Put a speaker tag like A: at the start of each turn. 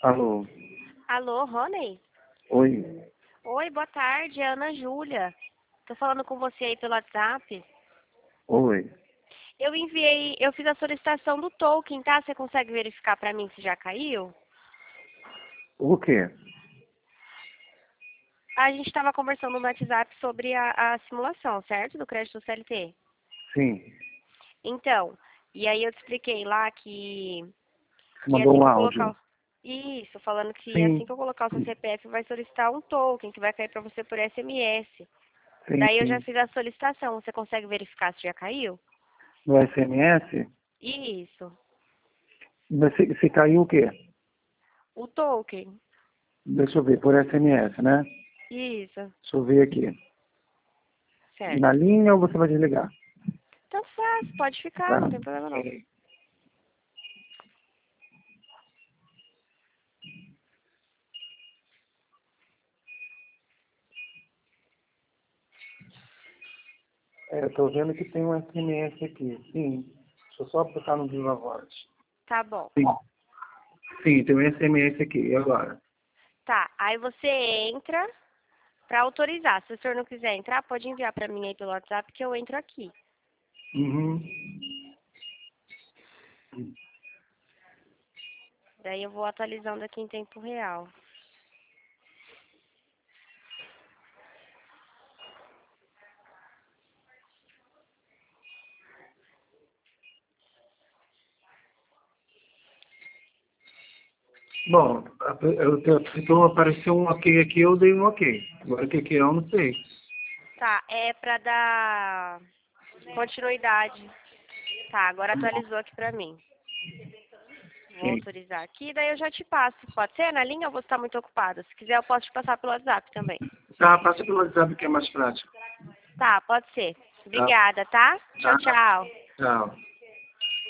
A: Alô?
B: Alô, Rony?
A: Oi?
B: Oi, boa tarde, é a Ana Júlia. Tô falando com você aí pelo WhatsApp.
A: Oi?
B: Eu fiz a solicitação do token, tá? Você consegue verificar pra mim se já caiu?
A: O quê?
B: A gente estava conversando no WhatsApp sobre a simulação, certo? Do crédito CLT.
A: Sim.
B: Então, e aí eu te expliquei lá
A: Você
B: que
A: mandou
B: assim
A: um
B: que eu colocar
A: áudio.
B: isso, falando que assim
A: Sim.
B: que eu colocar o seu CPF vai solicitar um token que vai cair pra você por SMS. Daí eu já
A: Sim.
B: fiz a solicitação. Você consegue verificar se já caiu?
A: No SMS?
B: Isso.
A: Mas se caiu o quê?
B: O token.
A: Deixa eu ver, por SMS, né?
B: Isso.
A: Deixa eu ver aqui.
B: Certo.
A: Na linha ou você vai desligar?
B: Então faz, pode ficar,
A: Tá.
B: não tem problema não.
A: Eu tô vendo que tem um SMS aqui. Sim. Deixa eu só botar no Viva Voz.
B: Tá bom.
A: Sim. Sim, tem um SMS aqui. E agora?
B: Tá, aí você entra pra autorizar. Se o senhor não quiser entrar, pode enviar pra mim aí pelo WhatsApp que eu entro aqui.
A: Uhum.
B: Daí eu vou atualizando aqui em tempo real.
A: Bom, então apareceu um ok aqui, eu dei um ok. Agora o que é, eu não sei.
B: Tá, é pra dar continuidade. Tá, agora atualizou aqui pra mim. Vou
A: Sim.
B: autorizar aqui, daí eu já te passo. Pode ser na linha ou você está muito ocupada? Se quiser, eu posso te passar pelo WhatsApp também.
A: Tá, passa pelo WhatsApp que é mais prático.
B: Tá, pode ser.
A: Tá?
B: Obrigada, tá? Tchau,
A: Tá.
B: tchau.
A: Tchau.